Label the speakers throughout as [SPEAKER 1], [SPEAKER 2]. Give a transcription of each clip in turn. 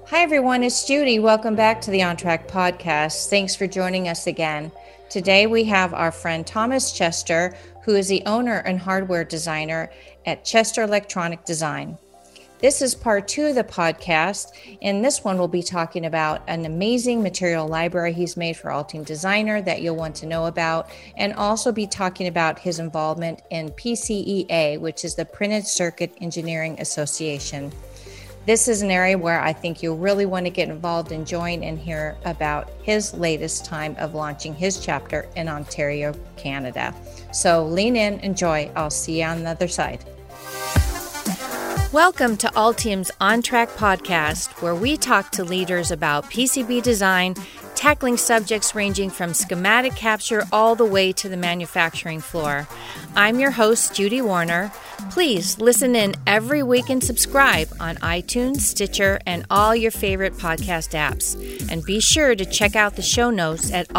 [SPEAKER 1] Hi, everyone. It's Judy. Welcome back to the On Track podcast. Thanks for joining us again. Today, we have our friend Thomas Chester, who is the owner and hardware designer at Chester Electronic Design. This is part 2 of the podcast. In this one, we'll be talking about an amazing material library he's made for Altium Designer that you'll want to know about, and also be talking about his involvement in PCEA, which is the Printed Circuit Engineering Association. This is an area where I think you'll really want to get involved and join and hear about his latest time of launching his chapter in Ontario, Canada. So lean in, enjoy. I'll see you on the other side. Welcome to Altium's On Track podcast, where we talk to leaders about PCB design, tackling subjects ranging from schematic capture all the way to the manufacturing floor. I'm your host, Judy Warner. Please listen in every week and subscribe on iTunes, Stitcher, and all your favorite podcast apps. And be sure to check out the show notes at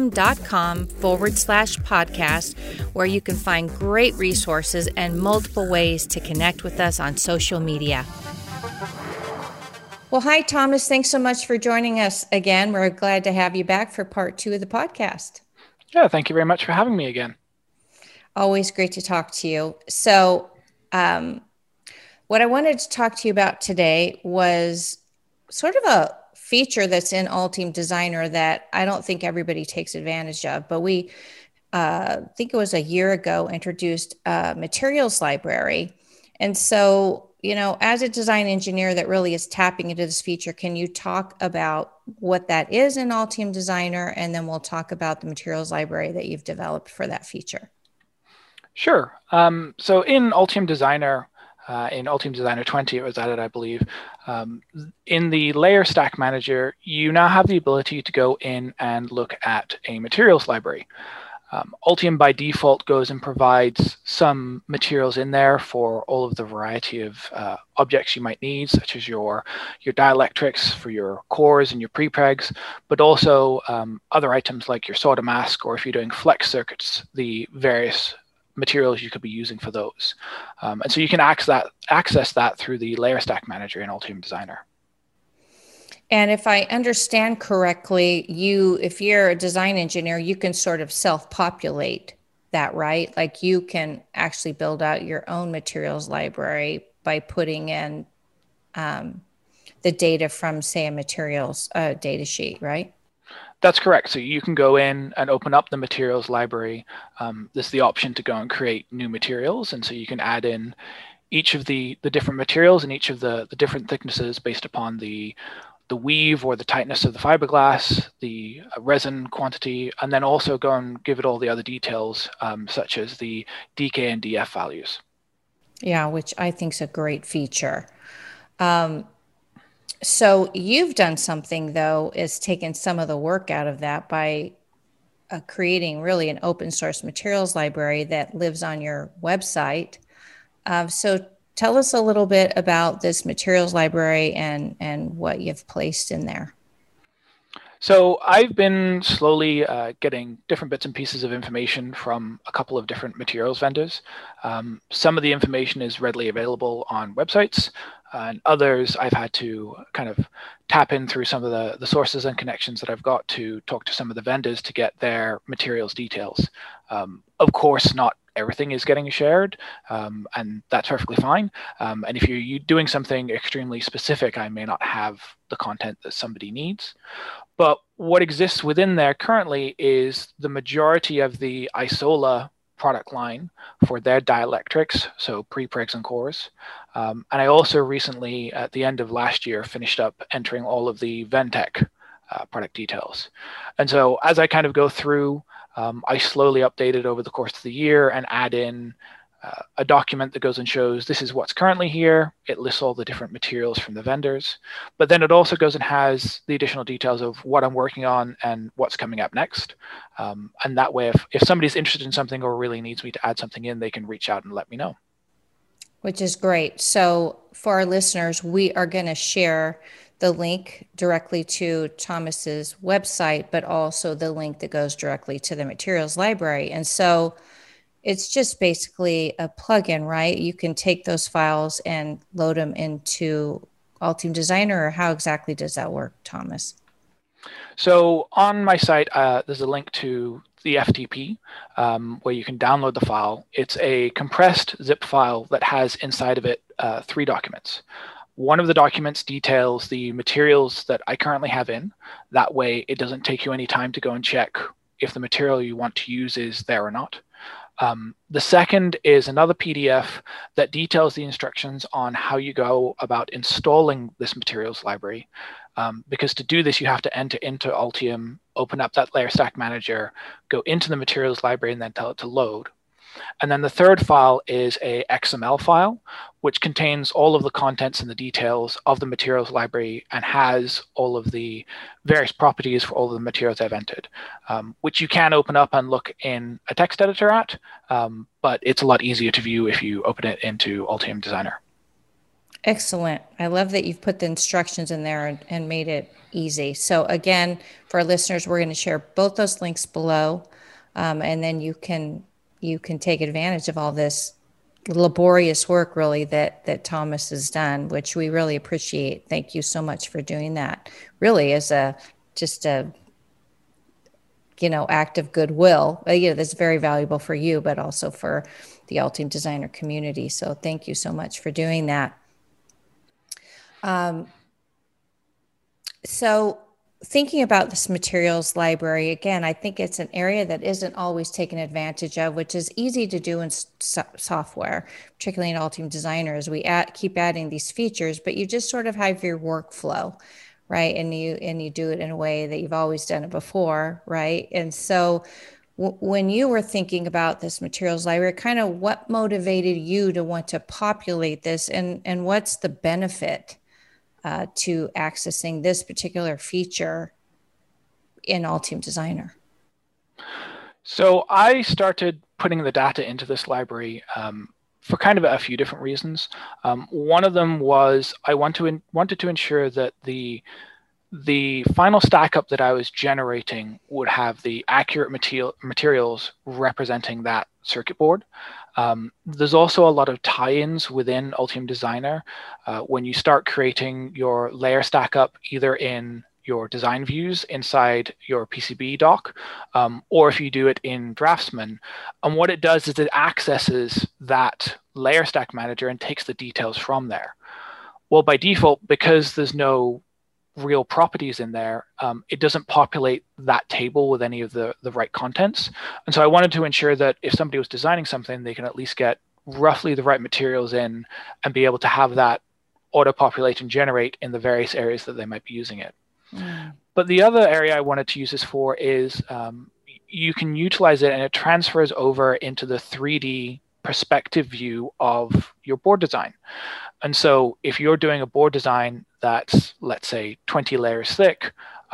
[SPEAKER 1] altium.com/podcast, where you can find great resources and multiple ways to connect with us on social media. Well, hi, Thomas. Thanks so much for joining us again. We're glad to have you back for part 2 of the podcast.
[SPEAKER 2] Yeah, thank you very much for having me again.
[SPEAKER 1] Always great to talk to you. So what I wanted to talk to you about today was sort of a feature that's in Altium Designer that I don't think everybody takes advantage of, but we, think it was a year ago, introduced a materials library. And so, you know, as a design engineer that really is tapping into this feature, can you talk about what that is in Altium Designer? And then we'll talk about the materials library that you've developed for that feature.
[SPEAKER 2] Sure. So in Altium Designer, in Altium Designer 20, it was added, I believe. In the Layer Stack Manager, you now have the ability to go in and look at a materials library. Altium by default goes and provides some materials in there for all of the variety of objects you might need, such as your dielectrics for your cores and your prepregs, but also other items like your solder mask, or if you're doing flex circuits, the various materials you could be using for those. And so you can access that through the Layer Stack Manager in Altium Designer.
[SPEAKER 1] And if I understand correctly, if you're a design engineer, you can sort of self-populate that, right? Like you can actually build out your own materials library by putting in the data from, say, a materials data sheet, right?
[SPEAKER 2] That's correct. So you can go in and open up the materials library. There's the option to go and create new materials. And so you can add in each of the different materials and each of the different thicknesses based upon the weave or the tightness of the fiberglass, the resin quantity, and then also go and give it all the other details, such as the DK and DF values.
[SPEAKER 1] Yeah, which I think is a great feature. So you've done something, though, is taken some of the work out of that by creating really an open source materials library that lives on your website. So tell us a little bit about this materials library and what you've placed in there.
[SPEAKER 2] So I've been slowly getting different bits and pieces of information from a couple of different materials vendors. Some of the information is readily available on websites, and others I've had to kind of tap in through some of the sources and connections that I've got to talk to some of the vendors to get their materials details. Of course, not everything is getting shared, and that's perfectly fine. And if you're doing something extremely specific, I may not have the content that somebody needs. But what exists within there currently is the majority of the Isola product line for their dielectrics, so prepregs and cores. And I also recently, at the end of last year, finished up entering all of the Ventec product details. And so as I kind of go through, I slowly update it over the course of the year and add in a document that goes and shows this is what's currently here. It lists all the different materials from the vendors, but then it also goes and has the additional details of what I'm working on and what's coming up next. And that way, if somebody's interested in something or really needs me to add something in, they can reach out and let me know.
[SPEAKER 1] Which is great. So for our listeners, we are going to share the link directly to Thomas's website, but also the link that goes directly to the materials library. And so it's just basically a plugin, right? You can take those files and load them into Altium Designer, or how exactly does that work, Thomas?
[SPEAKER 2] So on my site, there's a link to the FTP where you can download the file. It's a compressed zip file that has inside of it 3 documents. One of the documents details the materials that I currently have in. That way, it doesn't take you any time to go and check if the material you want to use is there or not. The second is another PDF that details the instructions on how you go about installing this materials library. Because to do this, you have to enter into Altium, open up that layer stack manager, go into the materials library, and then tell it to load. And then the third file is a XML file, which contains all of the contents and the details of the materials library and has all of the various properties for all of the materials I've entered, which you can open up and look in a text editor at, but it's a lot easier to view if you open it into Altium Designer.
[SPEAKER 1] Excellent. I love that you've put the instructions in there and made it easy. So again, for our listeners, we're going to share both those links below, and then you can take advantage of all this laborious work really that Thomas has done, which we really appreciate. Thank you so much for doing that. Really as just a act of goodwill. That's very valuable for you, but also for the Altium Designer community. So thank you so much for doing that. So thinking about this materials library, again, I think it's an area that isn't always taken advantage of, which is easy to do in software, particularly in Altium Designer, as we keep adding these features, but you just sort of have your workflow, right? And you do it in a way that you've always done it before, right? And so when you were thinking about this materials library, kind of what motivated you to want to populate this, and what's the benefit to accessing this particular feature in Altium Designer?
[SPEAKER 2] So I started putting the data into this library for kind of a few different reasons. One of them was I wanted to ensure that the final stack up that I was generating would have the accurate materials representing that circuit board. There's also a lot of tie-ins within Altium Designer. When you start creating your layer stack up, either in your design views inside your PCB dock, or if you do it in Draftsman. And what it does is it accesses that layer stack manager and takes the details from there. Well, by default, because there's no real properties in there, it doesn't populate that table with any of the right contents. And so I wanted to ensure that if somebody was designing something, they can at least get roughly the right materials in and be able to have that auto-populate and generate in the various areas that they might be using it. But the other area I wanted to use this for is you can utilize it and it transfers over into the 3D perspective view of your board design. And so if you're doing a board design that's, let's say, 20 layers thick,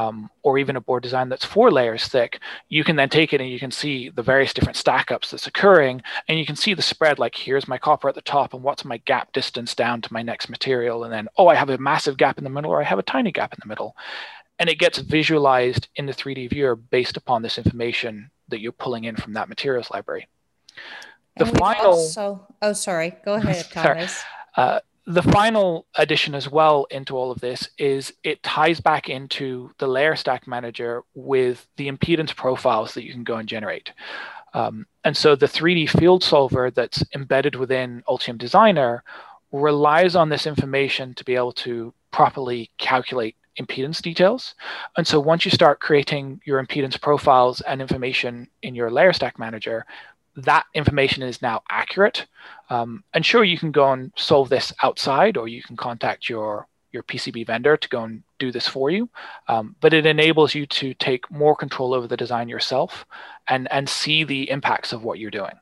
[SPEAKER 2] or even a board design that's 4 layers thick, you can then take it and you can see the various different stack ups that's occurring, and you can see the spread, like here's my copper at the top and what's my gap distance down to my next material, and then, oh, I have a massive gap in the middle, or I have a tiny gap in the middle. And it gets visualized in the 3D viewer based upon this information that you're pulling in from that materials library.
[SPEAKER 1] The final... sorry, go ahead, Thomas.
[SPEAKER 2] The final addition as well into all of this is it ties back into the layer stack manager with the impedance profiles that you can go and generate. And so the 3D field solver that's embedded within Altium Designer relies on this information to be able to properly calculate impedance details. And so once you start creating your impedance profiles and information in your layer stack manager, that information is now accurate. And sure, you can go and solve this outside, or you can contact your PCB vendor to go and do this for you. But it enables you to take more control over the design yourself and see the impacts of what you're doing.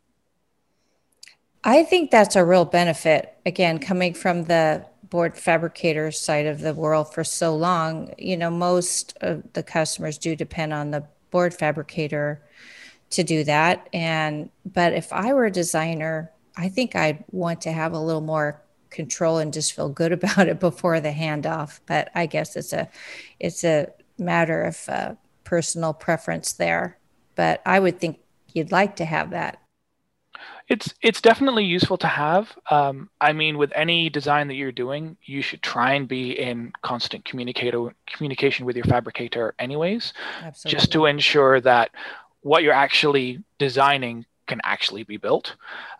[SPEAKER 1] I think that's a real benefit. Again, coming from the board fabricator side of the world for so long, most of the customers do depend on the board fabricator to do that. But if I were a designer, I think I'd want to have a little more control and just feel good about it before the handoff. But I guess it's a matter of personal preference there. But I would think you'd like to have that.
[SPEAKER 2] It's definitely useful to have. I mean, with any design that you're doing, you should try and be in constant communication with your fabricator anyways, just to
[SPEAKER 1] Absolutely.
[SPEAKER 2] ensure that what you're actually designing can actually be built.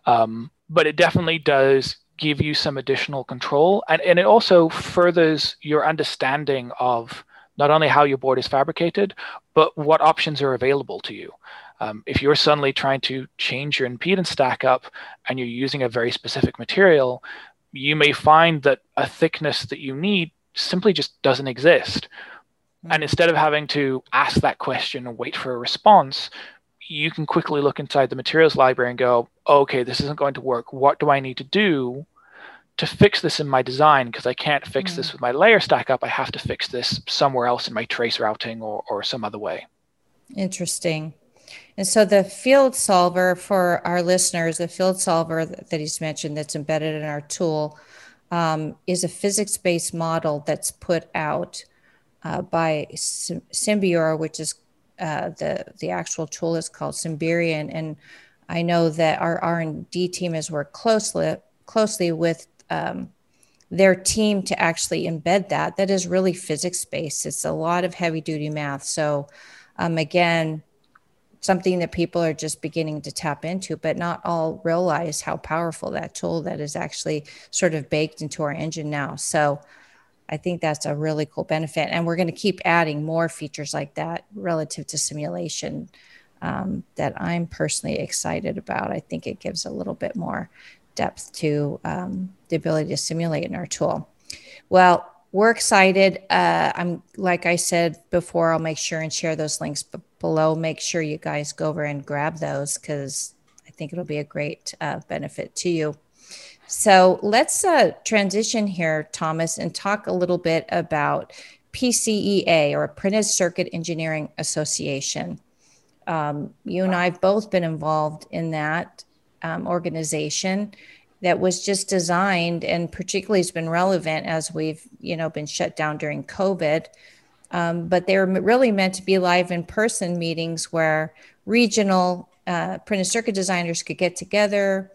[SPEAKER 2] But it definitely does give you some additional control, and it also furthers your understanding of not only how your board is fabricated, but what options are available to you. If you're suddenly trying to change your impedance stack up and you're using a very specific material, you may find that a thickness that you need simply just doesn't exist. And instead of having to ask that question and wait for a response, you can quickly look inside the materials library and go, okay, this isn't going to work. What do I need to do to fix this in my design? Because I can't fix this with my layer stack up. I have to fix this somewhere else in my trace routing or some other way.
[SPEAKER 1] Interesting. And so the field solver, for our listeners, the field solver that he's mentioned that's embedded in our tool is a physics-based model that's put out by Symbior, which is the actual tool is called Symbian. And I know that our R&D team has worked closely with their team to actually embed that. That is really physics-based. It's a lot of heavy-duty math. So again, something that people are just beginning to tap into, but not all realize how powerful that tool that is actually sort of baked into our engine now. So I think that's a really cool benefit. And we're going to keep adding more features like that relative to simulation that I'm personally excited about. I think it gives a little bit more depth to the ability to simulate in our tool. Well, we're excited. I'm like I said before, I'll make sure and share those links below. Make sure you guys go over and grab those because I think it'll be a great benefit to you. So let's transition here, Thomas, and talk a little bit about PCEA, or Printed Circuit Engineering Association. You and I have both been involved in that organization that was just designed, and particularly has been relevant as we've been shut down during COVID. But they're really meant to be live in-person meetings where regional printed circuit designers could get together,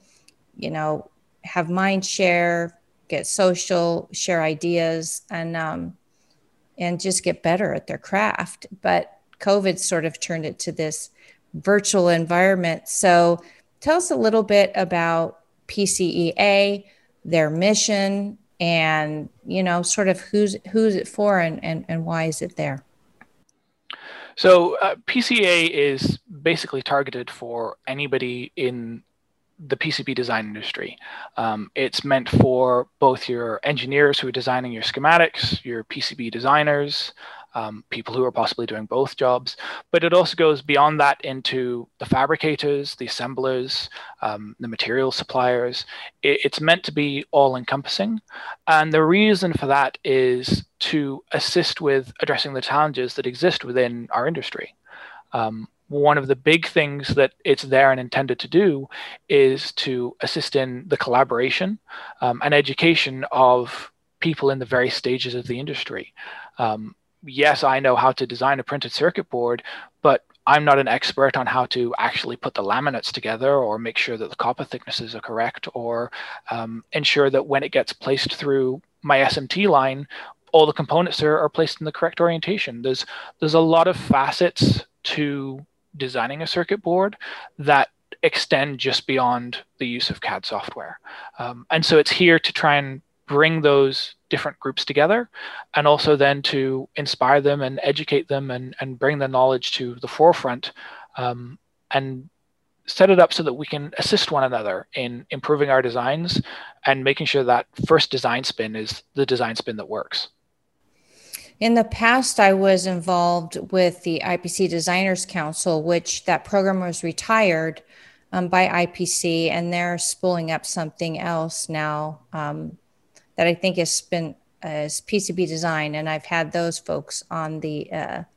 [SPEAKER 1] have mind share, get social, share ideas, and just get better at their craft. But COVID sort of turned it to this virtual environment. So tell us a little bit about PCEA, their mission, and sort of who's it for and why is it there?
[SPEAKER 2] So PCEA is basically targeted for anybody in the PCB design industry. It's meant for both your engineers who are designing your schematics, your PCB designers, people who are possibly doing both jobs, but it also goes beyond that into the fabricators, the assemblers, the material suppliers. It's meant to be all-encompassing, and the reason for that is to assist with addressing the challenges that exist within our industry. One of the big things that it's there and intended to do is to assist in the collaboration and education of people in the various stages of the industry. Yes, I know how to design a printed circuit board, but I'm not an expert on how to actually put the laminates together or make sure that the copper thicknesses are correct or ensure that when it gets placed through my SMT line, all the components are placed in the correct orientation. There's a lot of facets to designing a circuit board that extend just beyond the use of CAD software. And so it's here to try and bring those different groups together and also then to inspire them and educate them and bring the knowledge to the forefront and set it up so that we can assist one another in improving our designs and making sure that first design spin is the design spin that works.
[SPEAKER 1] In the past, I was involved with the IPC Designers Council, which that program was retired by IPC, and they're spooling up something else now that I think is PCB design. And I've had those folks on the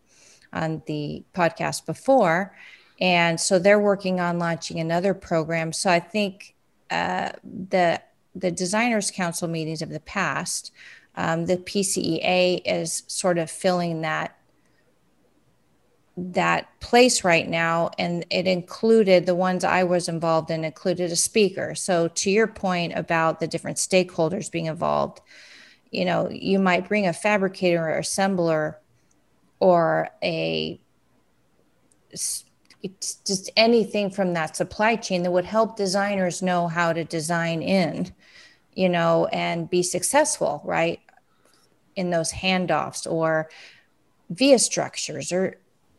[SPEAKER 1] podcast before. And so they're working on launching another program. So I think the Designers Council meetings of the past, the PCEA is sort of filling that that place right now, and it included the ones I was involved in, included a speaker. So to your point about the different stakeholders being involved, you might bring a fabricator or assembler or it's just anything from that supply chain that would help designers know how to design and be successful, right, in those handoffs, or via structures, or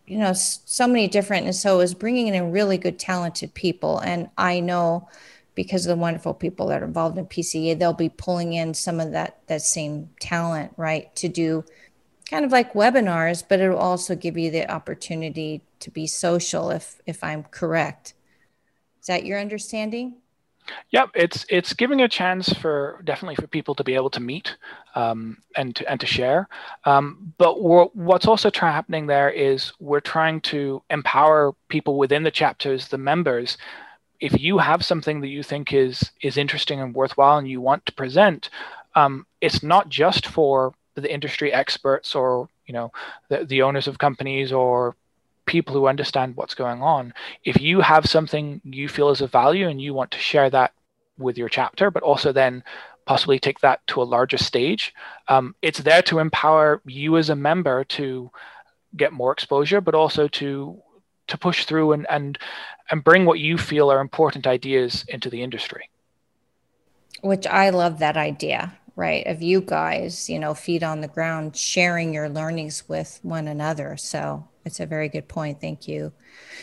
[SPEAKER 1] so many different. And so it was bringing in really good talented people. And I know, because of the wonderful people that are involved in PCA, they'll be pulling in some of that same talent, right, to do kind of like webinars, but it'll also give you the opportunity to be social, if I'm correct. Is that your understanding?
[SPEAKER 2] Yep, it's giving a chance definitely for people to be able to meet and to share. But what's also happening there is we're trying to empower people within the chapters, the members. If you have something that you think is interesting and worthwhile and you want to present, it's not just for the industry experts or the owners of companies or people who understand what's going on. If you have something you feel is of value and you want to share that with your chapter, but also then possibly take that to a larger stage, it's there to empower you as a member to get more exposure, but also to push through and bring what you feel are important ideas into the industry.
[SPEAKER 1] Which I love that idea, right, of you guys, feet on the ground, sharing your learnings with one another. So it's a very good point. Thank you.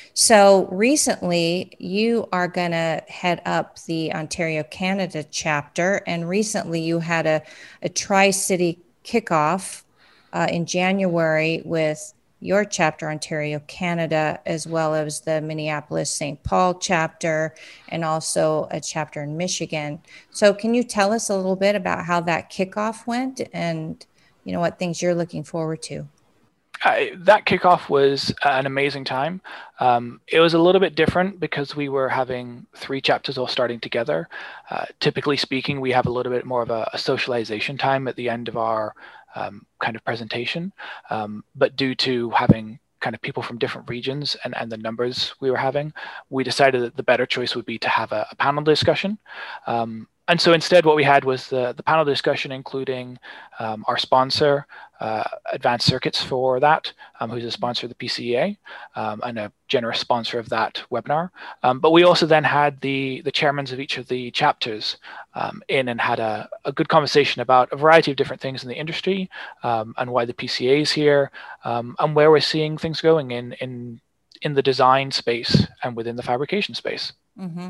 [SPEAKER 1] So recently, you are going to head up the Ontario, Canada chapter. And recently, you had a Tri-City kickoff in January with your chapter, Ontario, Canada, as well as the Minneapolis St. Paul chapter, and also a chapter in Michigan. So can you tell us a little bit about how that kickoff went and, what things you're looking forward to?
[SPEAKER 2] That kickoff was an amazing time. It was a little bit different because we were having 3 chapters all starting together. Typically speaking, we have a little bit more of a socialization time at the end of our kind of presentation. But due to having kind of people from different regions and the numbers we were having, we decided that the better choice would be to have a panel discussion. And so instead, what we had was the panel discussion, including our sponsor, Advanced Circuits for that, who's a sponsor of the PCEA and a generous sponsor of that webinar. But we also then had the chairmans of each of the chapters in and had a good conversation about a variety of different things in the industry and why the PCA is here and where we're seeing things going in the design space and within the fabrication space.
[SPEAKER 1] Mm-hmm.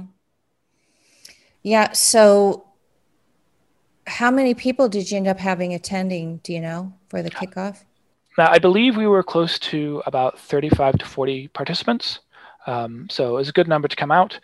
[SPEAKER 1] Yeah. So how many people did you end up having attending, do you know, for the kickoff?
[SPEAKER 2] Now, I believe we were close to about 35 to 40 participants. So it was a good number to come out.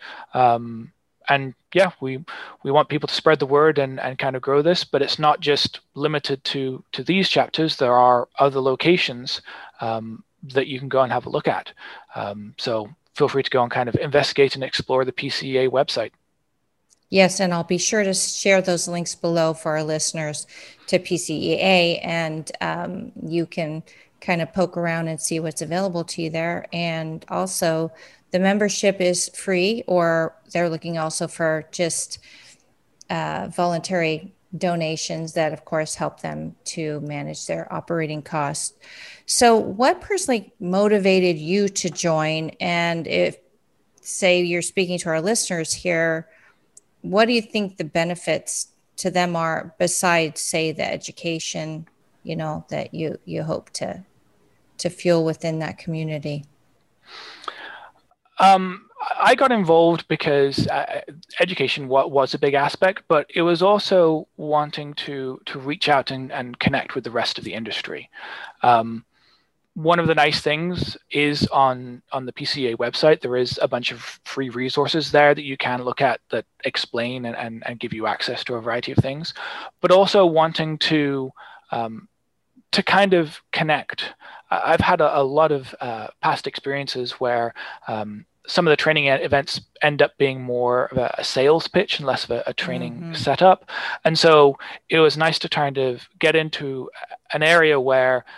[SPEAKER 2] And yeah, we want people to spread the word and kind of grow this, but it's not just limited to these chapters. There are other locations that you can go and have a look at. So feel free to go and kind of investigate and explore the PCEA website.
[SPEAKER 1] Yes, and I'll be sure to share those links below for our listeners to PCEA, and you can kind of poke around and see what's available to you there. And also, the membership is free, or they're looking also for just voluntary donations that, of course, help them to manage their operating costs. So what personally motivated you to join? And if, say, you're speaking to our listeners here, what do you think the benefits to them are besides, say, the education, that you hope to fuel within that community?
[SPEAKER 2] I got involved because education was a big aspect, but it was also wanting to reach out and connect with the rest of the industry. One of the nice things is on the PCA website, there is a bunch of free resources there that you can look at that explain and give you access to a variety of things, but also wanting to kind of connect. I've had a lot of past experiences where some of the training events end up being more of a sales pitch and less of a training setup. And so it was nice to kind of get into an area where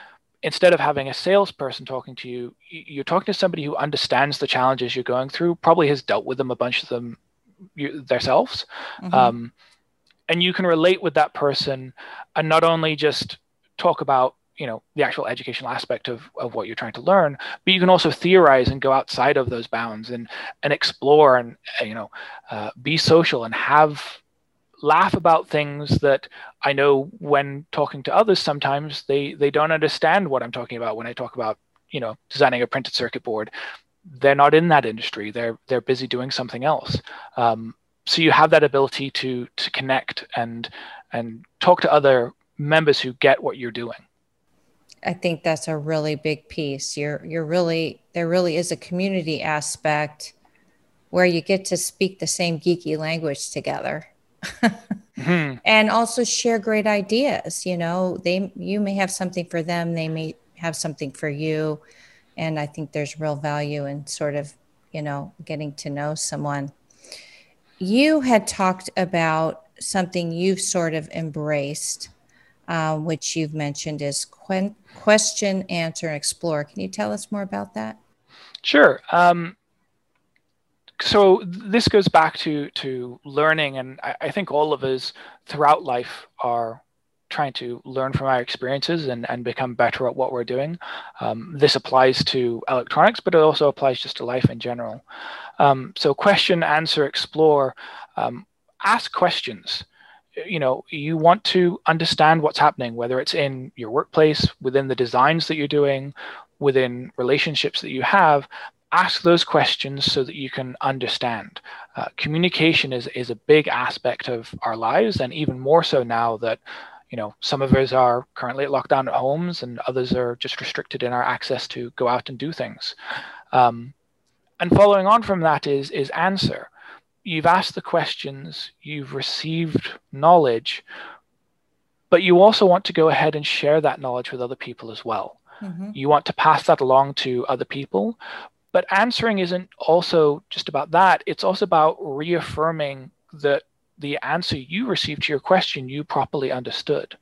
[SPEAKER 2] instead of having a salesperson talking to you, you're talking to somebody who understands the challenges you're going through, probably has dealt with them, a bunch of them themselves.
[SPEAKER 1] Mm-hmm.
[SPEAKER 2] And you can relate with that person and not only just talk about, the actual educational aspect of what you're trying to learn, but you can also theorize and go outside of those bounds and explore and, be social and laugh about things that I know when talking to others, sometimes they don't understand what I'm talking about when I talk about, designing a printed circuit board. They're not in that industry. They're busy doing something else. So you have that ability to connect and talk to other members who get what you're doing.
[SPEAKER 1] I think that's a really big piece. There really is a community aspect where you get to speak the same geeky language together.
[SPEAKER 2] Mm-hmm.
[SPEAKER 1] And also share great ideas. You may have something for them, they may have something for you. And I think there's real value in sort of, getting to know someone. You had talked about something you've sort of embraced, which you've mentioned is question, answer, and explore. Can you tell us more about that?
[SPEAKER 2] Sure. So this goes back to learning, and I think all of us throughout life are trying to learn from our experiences and become better at what we're doing. This applies to electronics, but it also applies just to life in general. So question, answer, explore, ask questions. You want to understand what's happening, whether it's in your workplace, within the designs that you're doing, within relationships that you have. Ask those questions so that you can understand. Communication is a big aspect of our lives, and even more so now that some of us are currently locked down at homes and others are just restricted in our access to go out and do things. And following on from that is answer. You've asked the questions, you've received knowledge, but you also want to go ahead and share that knowledge with other people as well.
[SPEAKER 1] Mm-hmm.
[SPEAKER 2] You want to pass that along to other people. But answering isn't also just about that. It's also about reaffirming that the answer you received to your question, you properly understood.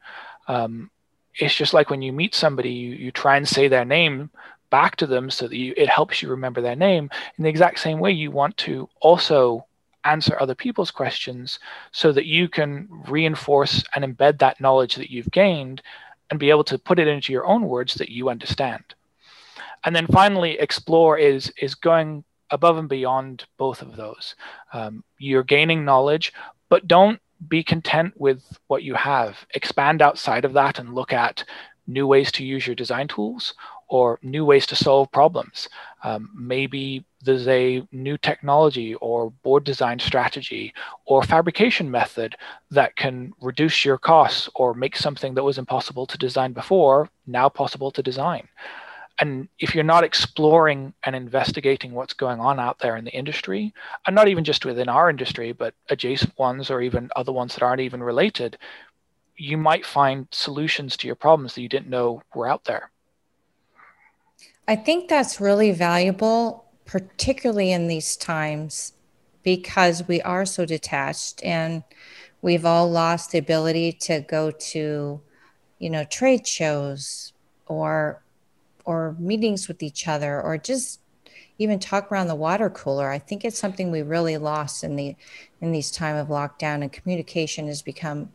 [SPEAKER 2] It's just like when you meet somebody, you try and say their name back to them so that it helps you remember their name. In the exact same way, you want to also answer other people's questions so that you can reinforce and embed that knowledge that you've gained and be able to put it into your own words that you understand. And then finally, explore is going above and beyond both of those. You're gaining knowledge, but don't be content with what you have. Expand outside of that and look at new ways to use your design tools or new ways to solve problems. Maybe there's a new technology or board design strategy or fabrication method that can reduce your costs or make something that was impossible to design before now possible to design. And if you're not exploring and investigating what's going on out there in the industry, and not even just within our industry, but adjacent ones or even other ones that aren't even related, you might find solutions to your problems that you didn't know were out there.
[SPEAKER 1] I think that's really valuable, particularly in these times, because we are so detached and we've all lost the ability to go to, trade shows or meetings with each other, or just even talk around the water cooler. I think it's something we really lost in these time of lockdown, and communication has become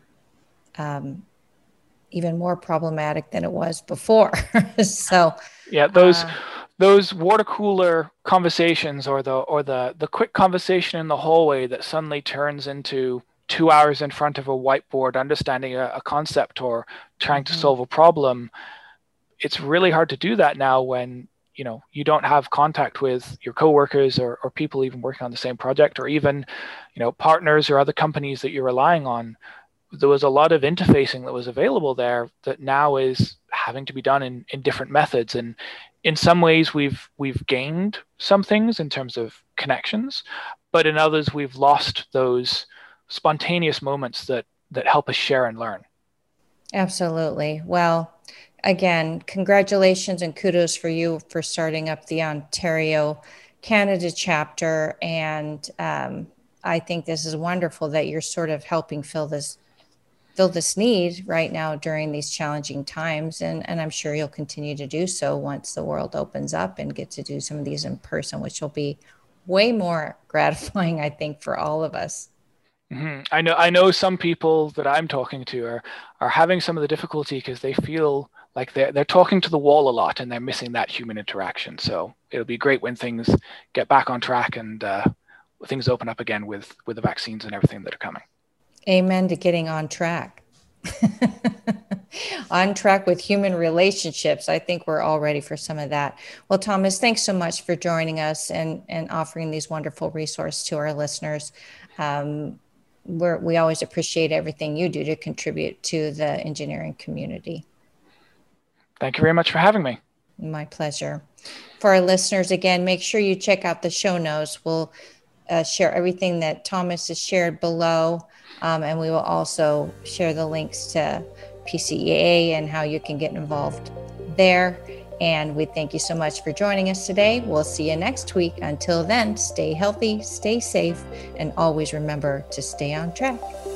[SPEAKER 1] even more problematic than it was before. So
[SPEAKER 2] yeah, those water cooler conversations or the quick conversation in the hallway that suddenly turns into 2 hours in front of a whiteboard understanding a concept or trying to solve a problem. It's really hard to do that now when you don't have contact with your coworkers or people even working on the same project, or even partners or other companies that you're relying on. There was a lot of interfacing that was available there that now is having to be done in different methods. And in some ways we've gained some things in terms of connections, but in others we've lost those spontaneous moments that help us share and learn.
[SPEAKER 1] Absolutely. Well, again, congratulations and kudos for you for starting up the Ontario, Canada chapter. And I think this is wonderful that you're sort of helping fill this fill this need right now during these challenging times. And I'm sure you'll continue to do so once the world opens up and get to do some of these in person, which will be way more gratifying, I think, for all of us.
[SPEAKER 2] Mm-hmm. I know some people that I'm talking to are having some of the difficulty because they feel like they're talking to the wall a lot and they're missing that human interaction. So it'll be great when things get back on track and things open up again with the vaccines and everything that are coming.
[SPEAKER 1] Amen to getting on track. On track with human relationships. I think we're all ready for some of that. Well, Thomas, thanks so much for joining us and offering these wonderful resources to our listeners. We always appreciate everything you do to contribute to the engineering community.
[SPEAKER 2] Thank you very much for having me.
[SPEAKER 1] My pleasure. For our listeners, again, make sure you check out the show notes. We'll share everything that Thomas has shared below, and we will also share the links to PCEA and how you can get involved there. And we thank you so much for joining us today. We'll see you next week. Until then, stay healthy, stay safe, and always remember to stay on track.